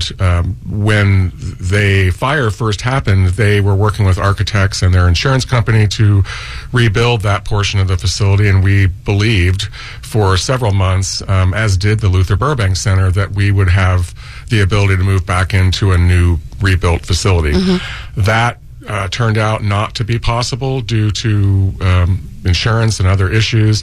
And when the fire first happened, they were working with architects and their insurance company to rebuild that portion of the facility. And we believed for several months, as did the Luther Burbank Center, that we would have the ability to move back into a new rebuilt facility. That turned out not to be possible due to insurance and other issues.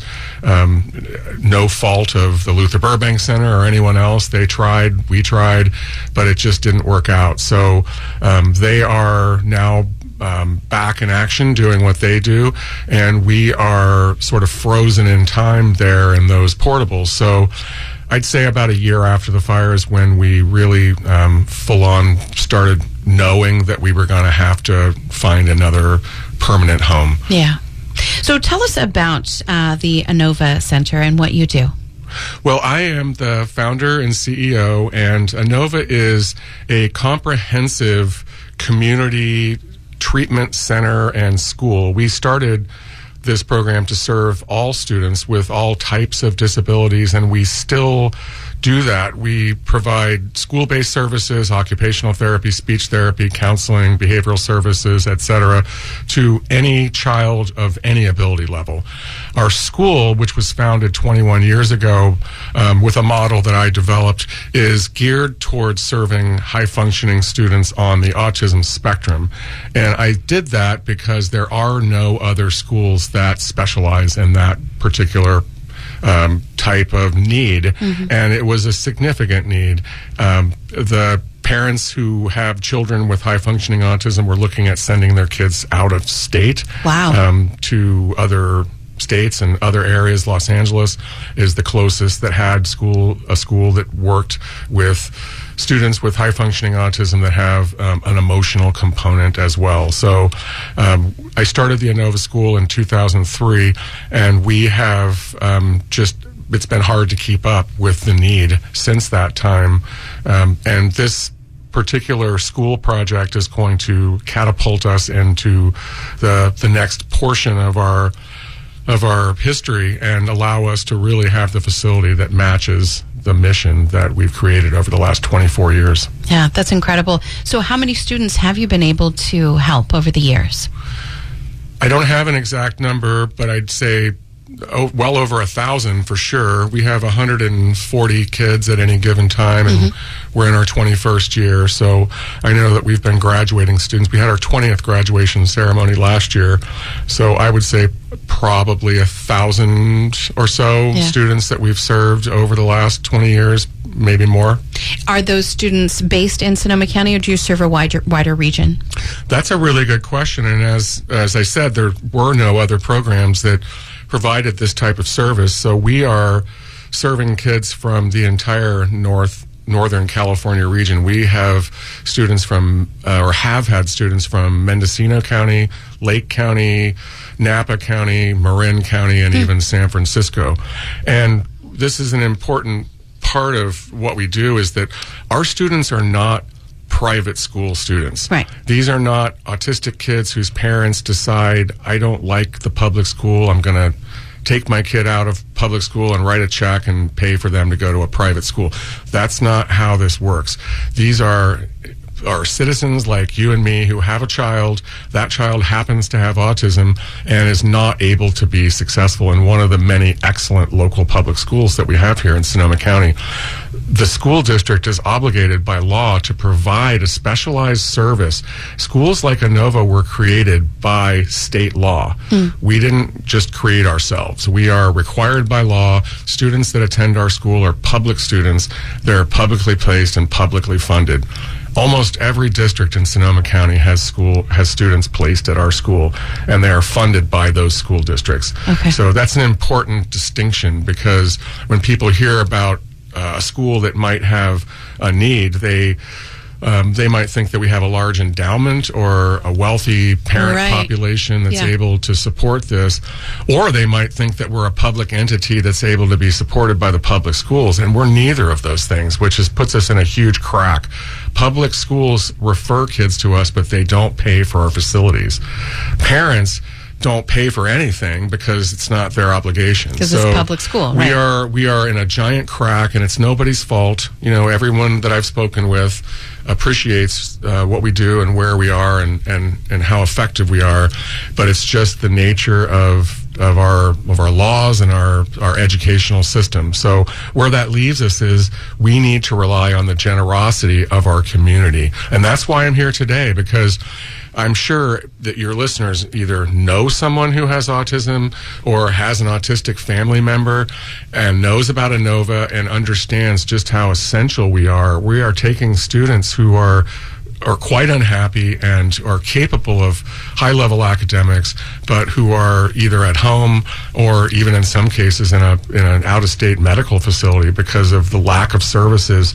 No fault of the Luther Burbank Center or anyone else. They tried, we tried, but it just didn't work out. So they are now back in action doing what they do, and we are sort of frozen in time there in those portables. So I'd say about a year after the fire is when we really full-on started knowing that we were going to have to find another permanent home. Yeah. So tell us about the Inova Center and what you do. Well, I am the founder and CEO, and Inova is a comprehensive community treatment center and school. We started this program to serve all students with all types of disabilities, and we still do that. We provide school-based services, occupational therapy, speech therapy, counseling, behavioral services, etc., to any child of any ability level. Our school, which was founded 21 years ago with a model that I developed, is geared towards serving high-functioning students on the autism spectrum. And I did that because there are no other schools that specialize in that particular type of need, and it was a significant need. The parents who have children with high-functioning autism were looking at sending their kids out of state. Wow. To other states and other areas. Los Angeles is the closest that had a school that worked with students with high-functioning autism that have an emotional component as well. So I started the Inova School in 2003, and we have it's been hard to keep up with the need since that time. And this particular school project is going to catapult us into the next portion of our history and allow us to really have the facility that matches the mission that we've created over the last 24 years. Yeah, that's incredible. So how many students have you been able to help over the years? I don't have an exact number, but I'd say well over 1,000 for sure. We have 140 kids at any given time, and we're in our 21st year. So I know that we've been graduating students. We had our 20th graduation ceremony last year. So I would say probably 1,000 or so students that we've served over the last 20 years, maybe more. Are those students based in Sonoma County, or do you serve a wider region? That's a really good question. And as I said, there were no other programs that provided this type of service. So we are serving kids from the entire Northern California region. We have students from, or have had students from Mendocino County, Lake County, Napa County, Marin County, and even San Francisco. And this is an important part of what we do, is that our students are not private school students. Right. These are not autistic kids whose parents decide, I don't like the public school, I'm going to take my kid out of public school and write a check and pay for them to go to a private school. That's not how this works. These are citizens like you and me who have a child. That child happens to have autism and is not able to be successful in one of the many excellent local public schools that we have here in Sonoma County. The school district is obligated by law to provide a specialized service. Schools like Inova were created by state law. We didn't just create ourselves. We are required by law. Students that attend our school are public students. They're publicly placed and publicly funded. Almost every district in Sonoma County has students placed at our school, and they are funded by those school districts. Okay. So that's an important distinction, because when people hear about a school that might have a need, they might think that we have a large endowment or a wealthy parent population that's able to support this, or they might think that we're a public entity that's able to be supported by the public schools, and we're neither of those things, which puts us in a huge crack. Public schools refer kids to us, but they don't pay for our facilities. Parents don't pay for anything because it's not their obligation. Because it's public school, right? We are in a giant crack, and it's nobody's fault. Everyone that I've spoken with appreciates what we do and where we are and how effective we are, but it's just the nature of our laws and our educational system. So where that leaves us is we need to rely on the generosity of our community. And that's why I'm here today, because I'm sure that your listeners either know someone who has autism or has an autistic family member and knows about ANOVA and understands just how essential we are. We are taking students who are quite unhappy and are capable of high-level academics, but who are either at home or even in some cases in an out-of-state medical facility because of the lack of services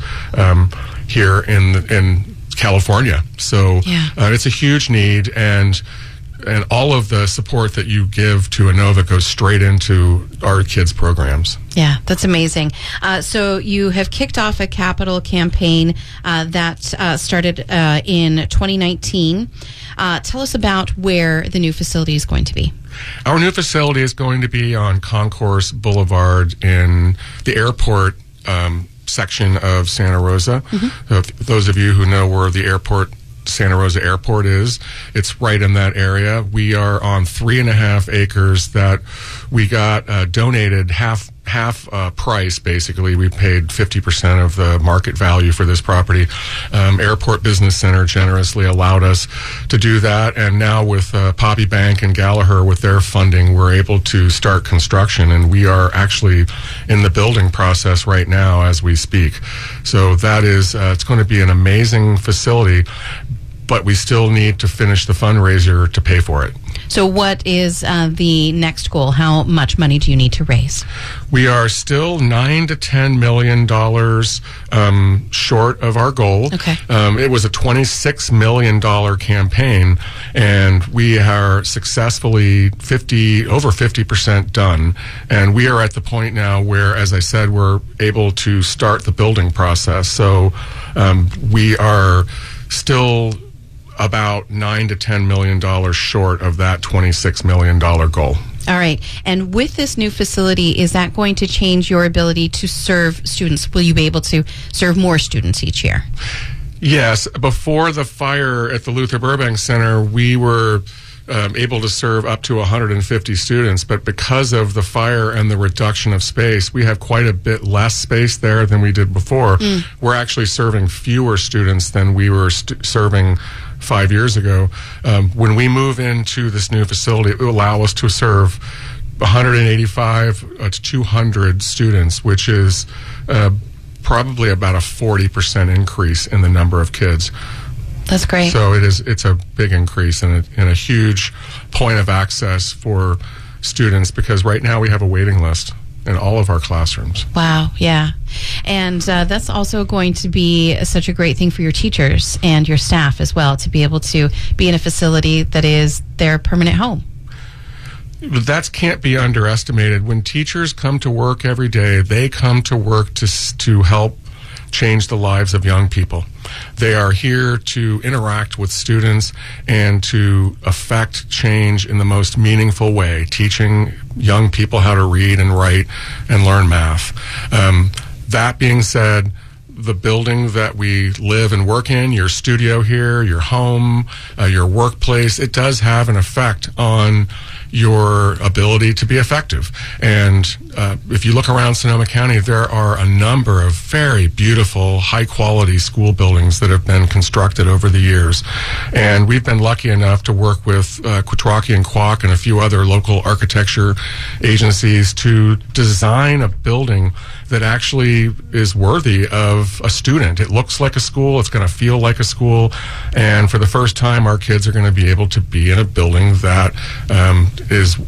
here in California. So it's a huge need, and all of the support that you give to ANOVA goes straight into our kids' programs. Yeah, that's amazing. So you have kicked off a capital campaign that started in 2019. Tell us about where the new facility is going to be. Our new facility is going to be on Concourse Boulevard in the airport section of Santa Rosa. Mm-hmm. Those of you who know where the Santa Rosa Airport is, it's right in that area. We are on 3.5 acres that we got donated half price, basically. We paid 50% of the market value for this property. Airport Business Center generously allowed us to do that, and now with Poppy Bank and Gallagher with their funding, we're able to start construction, and we are actually in the building process right now as we speak. So that is, it's going to be an amazing facility, but we still need to finish the fundraiser to pay for it. So what is the next goal? How much money do you need to raise? We are still $9 to $10 million short of our goal. Okay. It was a $26 million campaign, and we are successfully over 50% done. And we are at the point now where, as I said, we're able to start the building process. So we are still about $9 to $10 million short of that $26 million goal. All right. And with this new facility, is that going to change your ability to serve students? Will you be able to serve more students each year? Yes. Before the fire at the Luther Burbank Center, we were able to serve up to 150 students, but because of the fire and the reduction of space, we have quite a bit less space there than we did before. We're actually serving fewer students than we were serving 5 years ago. When we move into this new facility, it will allow us to serve 185 to 200 students, which is probably about a 40% increase in the number of kids. That's great. So it's a big increase and a huge point of access for students, because right now we have a waiting list in all of our classrooms. Wow, yeah. And that's also going to be such a great thing for your teachers and your staff as well, to be able to be in a facility that is their permanent home. That can't be underestimated. When teachers come to work every day, they come to work to help change the lives of young people. They are here to interact with students and to affect change in the most meaningful way, teaching young people how to read and write and learn math. That being said, the building that we live and work in, your studio here, your home, your workplace, it does have an effect on your ability to be effective. And if you look around Sonoma County, there are a number of very beautiful, high-quality school buildings that have been constructed over the years. And we've been lucky enough to work with Quattrocki and Kwok and a few other local architecture agencies to design a building that actually is worthy of a student. It looks like a school. It's going to feel like a school. And for the first time, our kids are going to be able to be in a building that is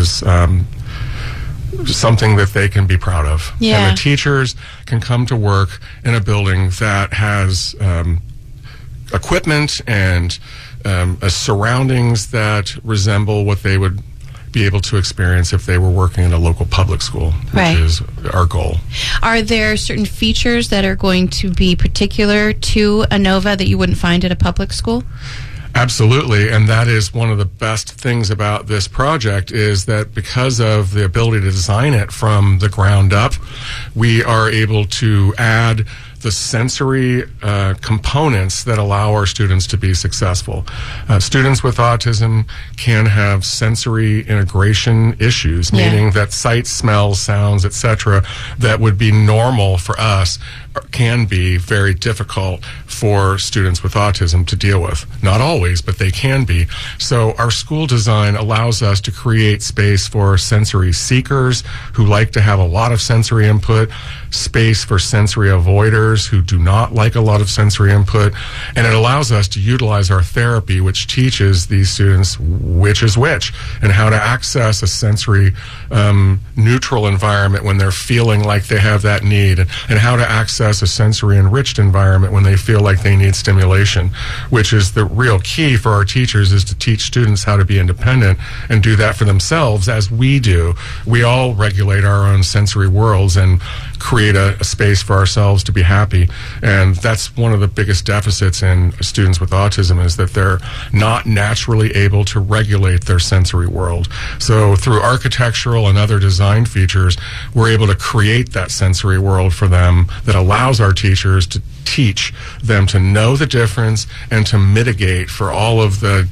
something that they can be proud of. Yeah. And the teachers can come to work in a building that has equipment and surroundings that resemble what they would be able to experience if they were working in a local public school, which is our goal. Are there certain features that are going to be particular to ANOVA that you wouldn't find at a public school? Absolutely, and that is one of the best things about this project is that because of the ability to design it from the ground up, we are able to add the sensory components that allow our students to be successful. Students with autism can have sensory integration issues, meaning that sight, smells, sounds, etc., that would be normal for us can be very difficult for students with autism to deal with. Not always, but they can be. So our school design allows us to create space for sensory seekers who like to have a lot of sensory input, space for sensory avoiders who do not like a lot of sensory input, and it allows us to utilize our therapy, which teaches these students which is which and how to access a sensory neutral environment when they're feeling like they have that need, and how to access a sensory enriched environment when they feel like they need stimulation, which is the real key for our teachers, is to teach students how to be independent and do that for themselves as we do. We all regulate our own sensory worlds and create a space for ourselves to be happy. And that's one of the biggest deficits in students with autism, is that they're not naturally able to regulate their sensory world. So through architectural and other design features, we're able to create that sensory world for them that allows our teachers to teach them to know the difference and to mitigate for all of the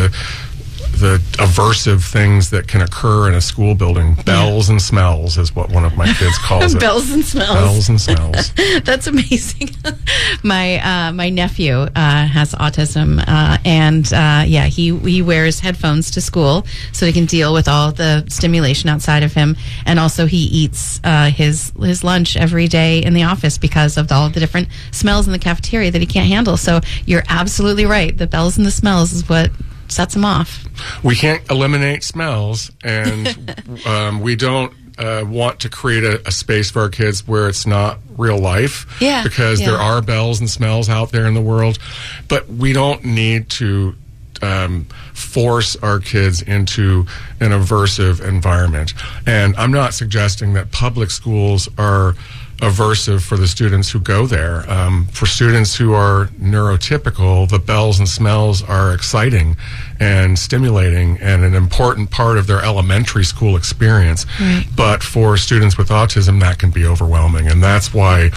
aversive things that can occur in a school building. Bells and smells is what one of my kids calls it. Bells and smells. Bells and smells. That's amazing. My nephew has autism, and he wears headphones to school so he can deal with all the stimulation outside of him, and also he eats his lunch every day in the office because of all the different smells in the cafeteria that he can't handle. So you're absolutely right. The bells and the smells is what sets them off. We can't eliminate smells, and we don't want to create a space for our kids where it's not real life, because there are bells and smells out there in the world, but we don't need to force our kids into an aversive environment. And I'm not suggesting that public schools are aversive for the students who go there. For students who are neurotypical, the bells and smells are exciting and stimulating and an important part of their elementary school experience. Right. But for students with autism, that can be overwhelming, and that's why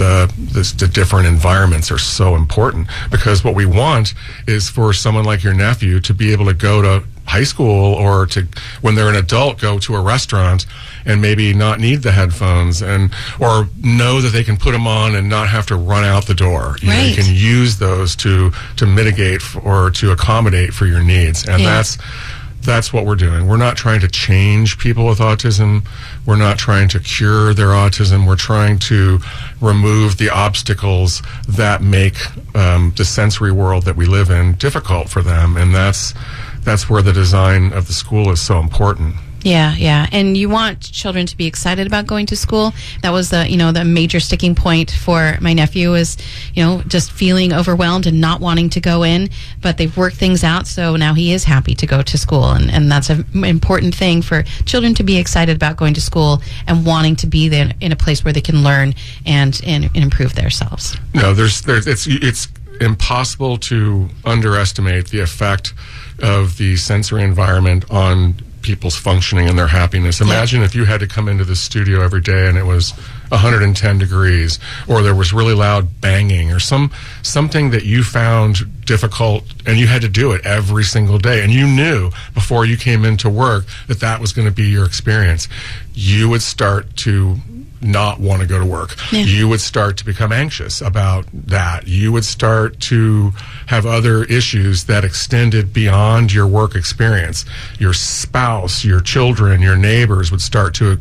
the different environments are so important, because what we want is for someone like your nephew to be able to go to high school, or to, when they're an adult, go to a restaurant and maybe not need the headphones, or know that they can put them on and not have to run out the door. You know, you can use those to mitigate or to accommodate for your needs, and that's what we're doing. We're not trying to change people with autism. We're not trying to cure their autism. We're trying to remove the obstacles that make the sensory world that we live in difficult for them, and that's where the design of the school is so important. Yeah. And you want children to be excited about going to school. That was the major sticking point for my nephew, is, just feeling overwhelmed and not wanting to go in. But they've worked things out, so now he is happy to go to school. And that's an important thing for children, to be excited about going to school and wanting to be there in a place where they can learn and improve themselves. No, it's impossible to underestimate the effect of the sensory environment on people's functioning and their happiness. Imagine if you had to come into the studio every day and it was 110 degrees, or there was really loud banging, or something that you found difficult, and you had to do it every single day, and you knew before you came into work that was going to be your experience. You would start to not want to go to work. You would start to become anxious about that. You would start to have other issues that extended beyond your work experience. Your spouse, your children, your neighbors would start to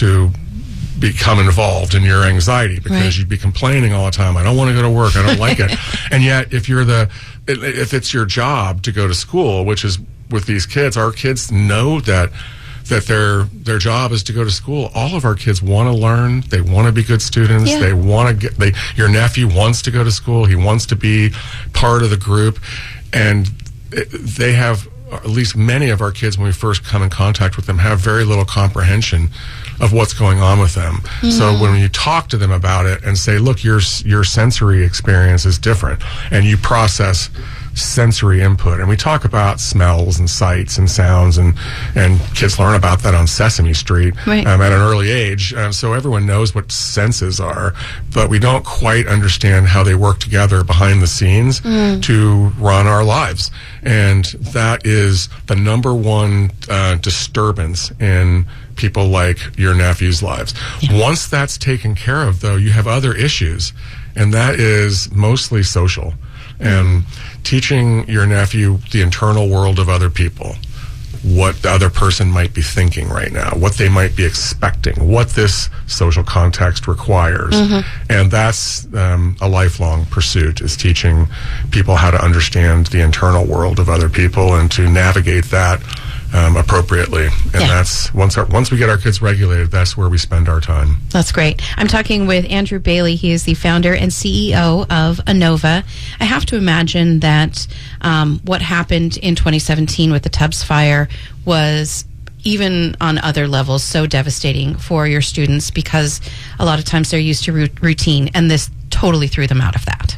become involved in your anxiety, because you'd be complaining all the time. I don't want to go to work. I don't like it. And yet, if it's your job to go to school, which is with these kids, our kids know that their job is to go to school. All of our kids want to learn. They want to be good students. They want to your nephew wants to go to school. He wants to be part of the group. And they have, at least many of our kids, when we first come in contact with them, have very little comprehension of what's going on with them. So when you talk to them about it and say, look, your sensory experience is different, and you process sensory input, and we talk about smells and sights and sounds, and kids learn about that on Sesame Street at an early age, so everyone knows what senses are, but we don't quite understand how they work together behind the scenes to run our lives, and that is the number one disturbance in people like your nephew's lives. Once that's taken care of, though, you have other issues, and that is mostly social. And teaching your nephew the internal world of other people, what the other person might be thinking right now, what they might be expecting, what this social context requires. And that's a lifelong pursuit, is teaching people how to understand the internal world of other people and to navigate that appropriately. And that's once we get our kids regulated, that's where we spend our time. That's great. I'm talking with Andrew Bailey. He is the founder and CEO of Inova. I have to imagine that what happened in 2017 with the Tubbs fire was, even on other levels, so devastating for your students, because a lot of times they're used to routine, and this totally threw them out of that.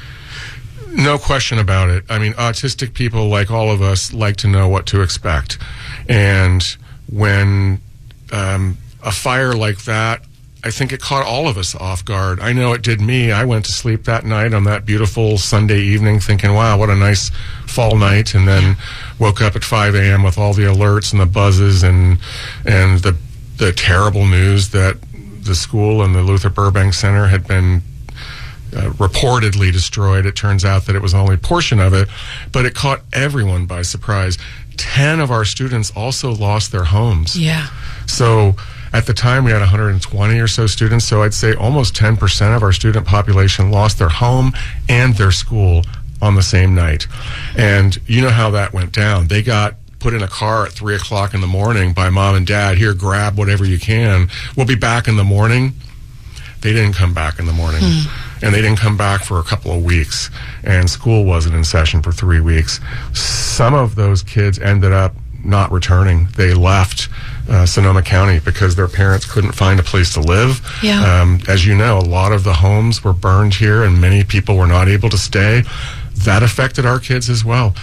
No question about it. I mean, autistic people, like all of us, like to know what to expect. And when a fire like that, I think it caught all of us off guard. I know it did me. I went to sleep that night on that beautiful Sunday evening thinking, wow, what a nice fall night, and then woke up at 5 a.m. with all the alerts and the buzzes and the terrible news that the school and the Luther Burbank Center had been reportedly destroyed. It turns out that it was only a portion of it, but it caught everyone by surprise. 10 of our students also lost their homes. So at the time we had 120 or so students, so I'd say almost 10% of our student population lost their home and their school on the same night. And you know how that went down. They got put in a car at 3 o'clock in the morning by mom and dad. Here, grab whatever you can. We'll be back in the morning. They didn't come back in the morning. And they didn't come back for a couple of weeks. And school wasn't in session for 3 weeks. Some of those kids ended up not returning. They left Sonoma County because their parents couldn't find a place to live. As you know, a lot of the homes were burned here, and many people were not able to stay. That affected our kids as well.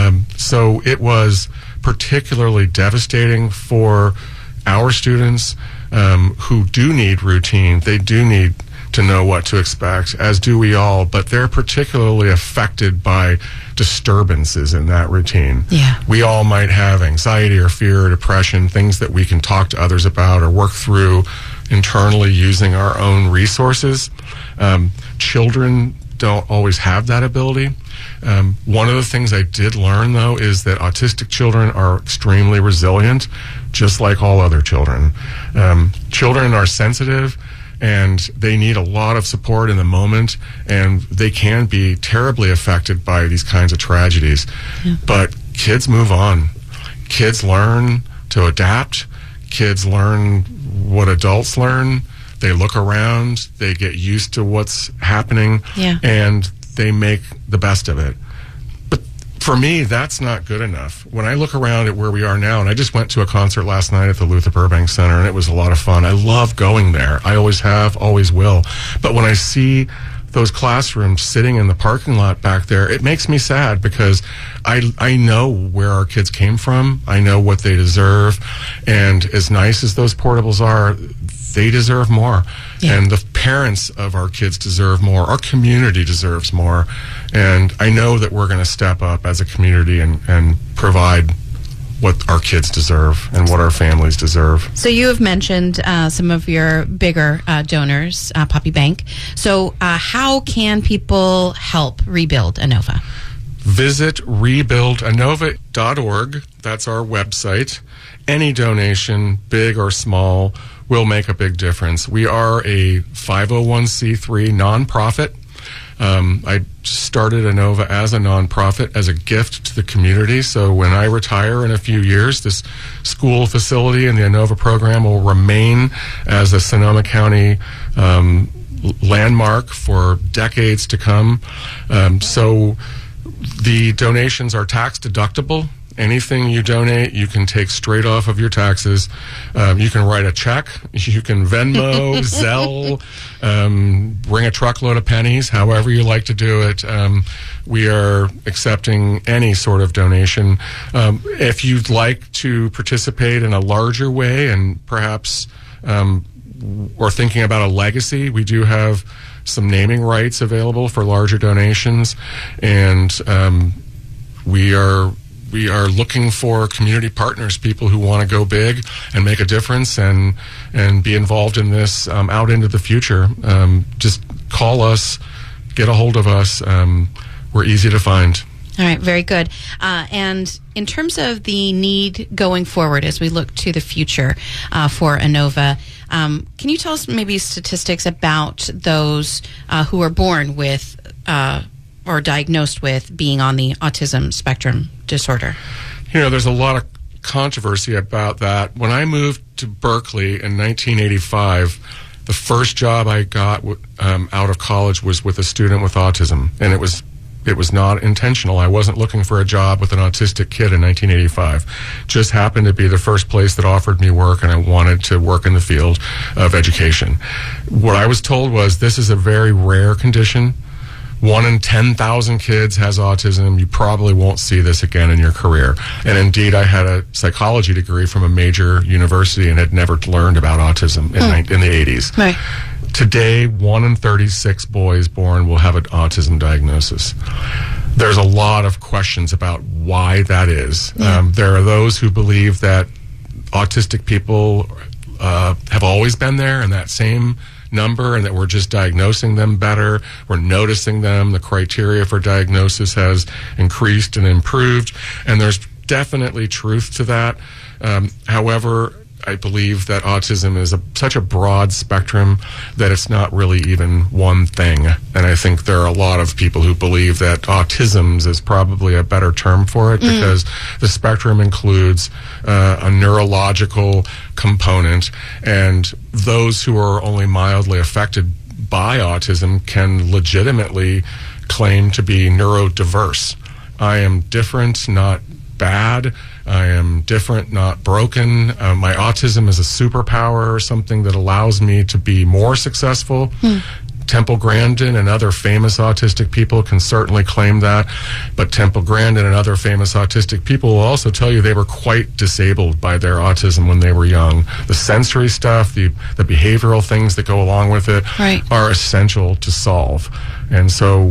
So it was particularly devastating for our students who do need routine. They do need to know what to expect, as do we all, but they're particularly affected by disturbances in that routine. We all might have anxiety or fear or depression, things that we can talk to others about or work through internally using our own resources. Children don't always have that ability. One of the things I did learn, though, is that autistic children are extremely resilient, just like all other children. Children are sensitive, and they need a lot of support in the moment, and they can be terribly affected by these kinds of tragedies. But kids move on. Kids learn to adapt. Kids learn what adults learn. They look around. They get used to what's happening, and they make the best of it. But for me, that's not good enough. When I look around at where we are now, and I just went to a concert last night at the Luther Burbank Center, and it was a lot of fun. I love going there. I always have, always will. But when I see those classrooms sitting in the parking lot back there, it makes me sad, because I know where our kids came from. I know what they deserve. And as nice as those portables are, they deserve more. And the parents of our kids deserve more. Our community deserves more. And I know that we're going to step up as a community and provide what our kids deserve and what our families deserve. So you have mentioned some of your bigger donors, Puppy Bank. So how can people help rebuild Inova? Visit rebuildinova.org. That's our website. Any donation, big or small, will make a big difference. We are a 501c3 nonprofit. I started Inova as a nonprofit, as a gift to the community. So when I retire in a few years, this school facility and the Inova program will remain as a Sonoma County landmark for decades to come. So the donations are tax deductible. Anything you donate, you can take straight off of your taxes. You can write a check. You can Venmo, Zelle, bring a truckload of pennies, however you like to do it. We are accepting any sort of donation. If you'd like to participate in a larger way and perhaps or thinking about a legacy, we do have some naming rights available for larger donations, and we are looking for community partners, people who want to go big and make a difference and be involved in this out into the future. Just call us, get a hold of us. We're easy to find. All right, very good. And in terms of the need going forward as we look to the future for Inova, can you tell us maybe statistics about those who are born with or diagnosed with being on the autism spectrum disorder? There's a lot of controversy about that. When I moved to Berkeley in 1985, the first job I got out of college was with a student with autism, and it was not intentional. I wasn't looking for a job with an autistic kid in 1985. Just happened to be the first place that offered me work, and I wanted to work in the field of education. What I was told was, this is a very rare condition. 1 in 10,000 kids has autism. You probably won't see this again in your career. And indeed, I had a psychology degree from a major university and had never learned about autism in the 80s. Right. Today, 1 in 36 boys born will have an autism diagnosis. There's a lot of questions about why that is. Yeah. There are those who believe that autistic people have always been there in that same number, and that we're just diagnosing them better. We're noticing them. The criteria for diagnosis has increased and improved, and there's definitely truth to that. However, I believe that autism is such a broad spectrum that it's not really even one thing. And I think there are a lot of people who believe that autisms is probably a better term for it, because the spectrum includes a neurological component, and those who are only mildly affected by autism can legitimately claim to be neurodiverse. I am different, not bad. I am different, not broken. My autism is a superpower, something that allows me to be more successful. Temple Grandin and other famous autistic people can certainly claim that, but Temple Grandin and other famous autistic people will also tell you they were quite disabled by their autism when they were young. The sensory stuff, the behavioral things that go along with it are essential to solve. And so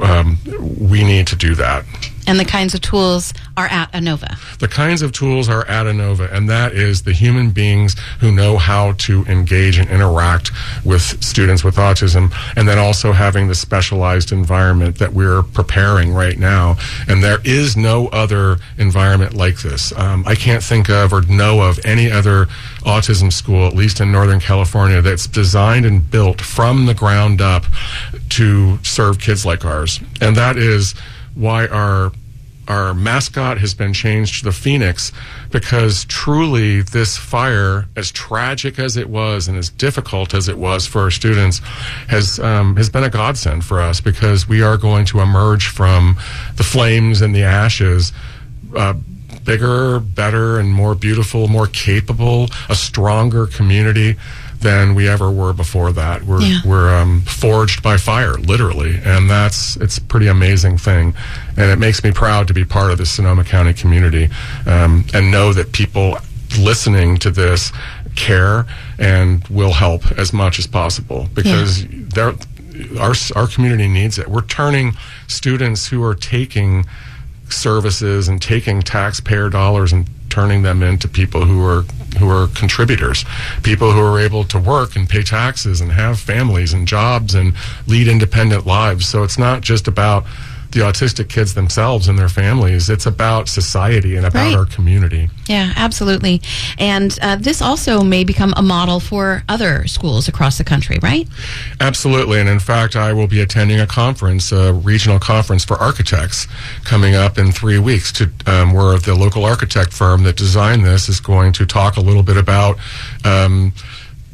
we need to do that. And the kinds of tools are at Inova. The kinds of tools are at Inova, and that is the human beings who know how to engage and interact with students with autism, and then also having the specialized environment that we're preparing right now. And there is no other environment like this. I can't think of or know of any other autism school, at least in Northern California, that's designed and built from the ground up to serve kids like ours. And that is why our mascot has been changed to the Phoenix, because truly this fire, as tragic as it was and as difficult as it was for our students, has been a godsend for us, because we are going to emerge from the flames and the ashes bigger, better, and more beautiful, more capable, a stronger community than we ever were before that. We're forged by fire, literally, and it's a pretty amazing thing. And it makes me proud to be part of the Sonoma County community, and know that people listening to this care and will help as much as possible, because our community needs it. We're turning students who are taking services and taking taxpayer dollars and turning them into people who are contributors, people who are able to work and pay taxes and have families and jobs and lead independent lives. So it's not just about the autistic kids themselves and their families. It's about society and about our community. Yeah, absolutely. And this also may become a model for other schools across the country, right? Absolutely. And in fact, I will be attending a conference, a regional conference for architects, coming up in 3 weeks, where the local architect firm that designed this is going to talk a little bit about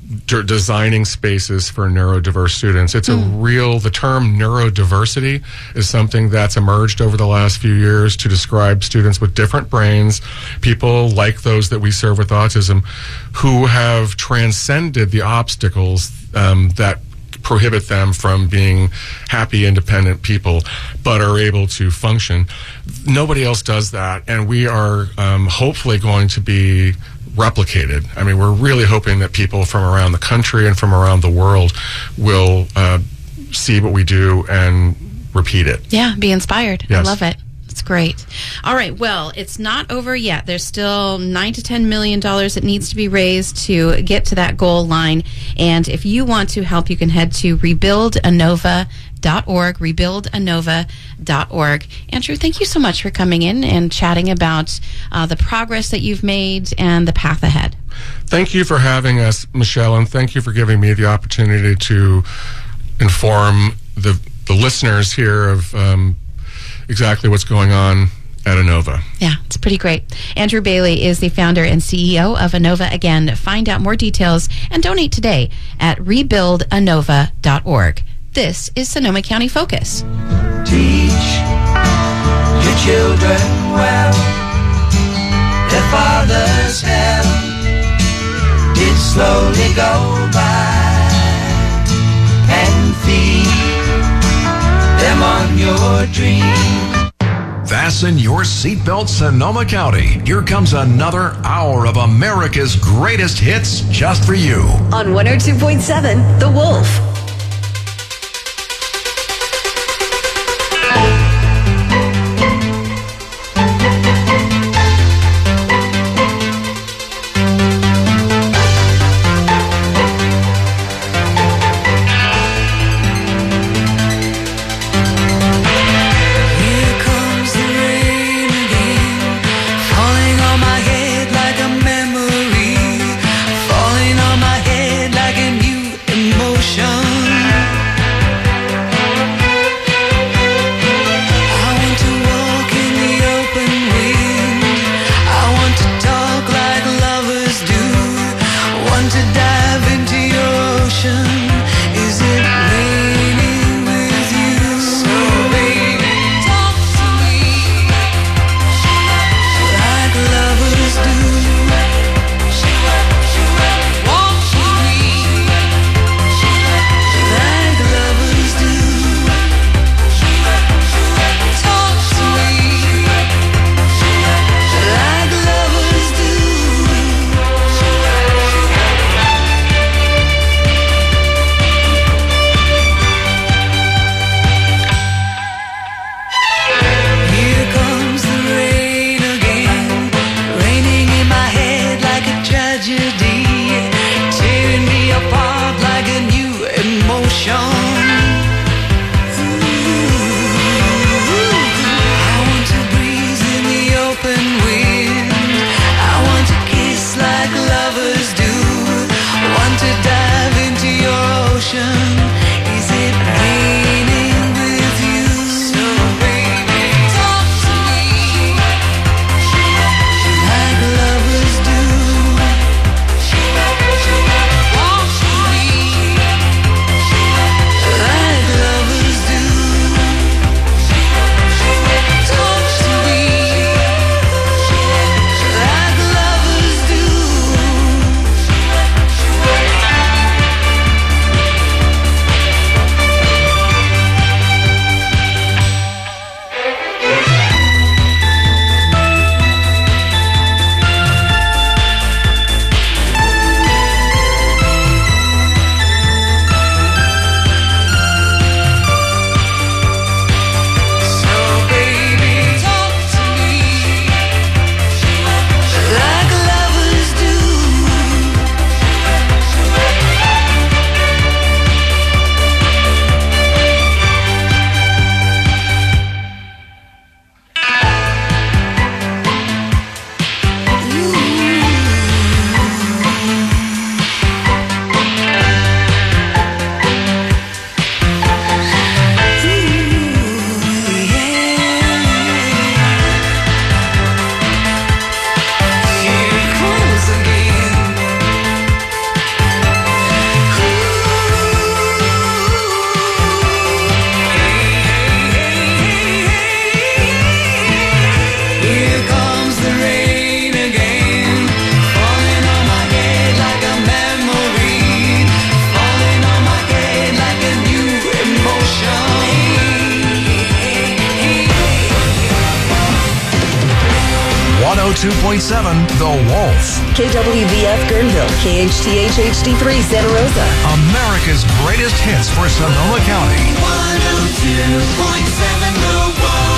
designing spaces for neurodiverse students. It's the term neurodiversity is something that's emerged over the last few years to describe students with different brains, people like those that we serve with autism, who have transcended the obstacles that prohibit them from being happy, independent people, but are able to function. Nobody else does that, and we are hopefully going to be replicated. I mean, we're really hoping that people from around the country and from around the world will see what we do and repeat it. Yeah, be inspired. Yes. I love it. It's great. All right. Well, it's not over yet. There's still $9 to $10 million that needs to be raised to get to that goal line. And if you want to help, you can head to rebuildanova.org, rebuildanova.org. Andrew, thank you so much for coming in and chatting about the progress that you've made and the path ahead. Thank you for having us, Michelle, and thank you for giving me the opportunity to inform the listeners here of exactly what's going on at Inova. Yeah, it's pretty great. Andrew Bailey is the founder and CEO of Inova. Again, find out more details and donate today at rebuildanova.org. This is Sonoma County Focus. Teach your children well. Their father's help did slowly go by, and feed them on your dream. Fasten your seatbelt, Sonoma County. Here comes another hour of America's greatest hits just for you. On 102.7, The Wolf. Falling on my head like a new emotion. 102.7 The Wolf. KWVF Guerneville, KHTH HD3 Santa Rosa. America's greatest hits for Sonoma County. 102.7 The Wolf.